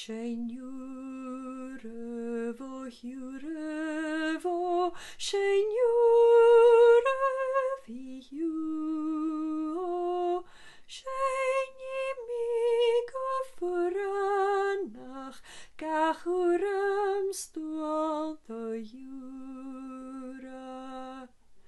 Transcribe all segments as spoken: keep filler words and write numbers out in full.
Seigneurevo, Jurevo, Seigneurevi, Seignemigo furanach, Gachuram stuolto Jura.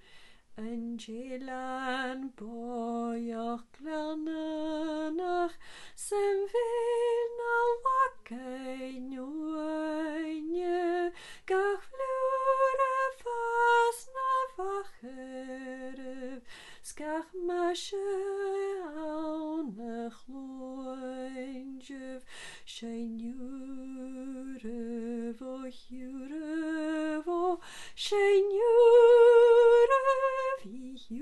Angelan boioch glananach, sem vinal wakein oinje, gach vlure vas na vacherev, skach mashe aunach loinjev, Seigneurevo, Jurevo, Seigneurevi,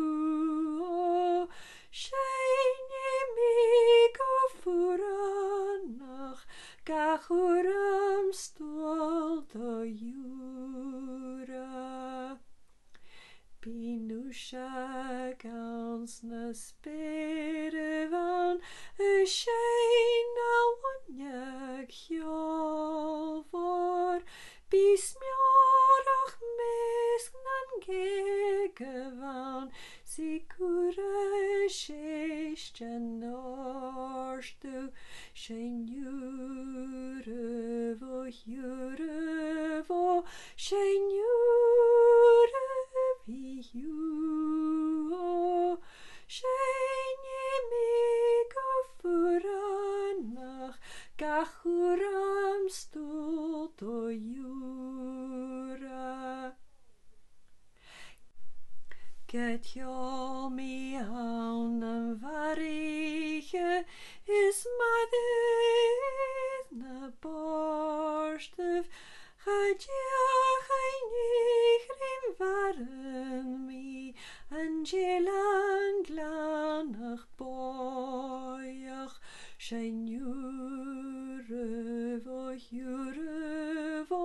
Seignemigo furanach, Gachuram stuolto Jura. Binusha gans na spirivan, Sheina wanyag hjolvor, Bismjorach mesknan gegevan, Sikure sheshten norstu, Seigneurevo, Jurevo, Seigneurevi, Seignemigo furanach, Gachuram stuolto Jura. Get your me on and varige is madid na borstev, Chadjach einigrim waren mi, Angelan glanach boiach, Seigneurevo, Jurevo,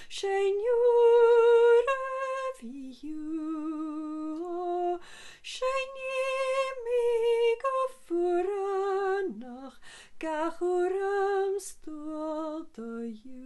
Seigneurevi, Seignemigo furanach, Gachuram stuolto Jura.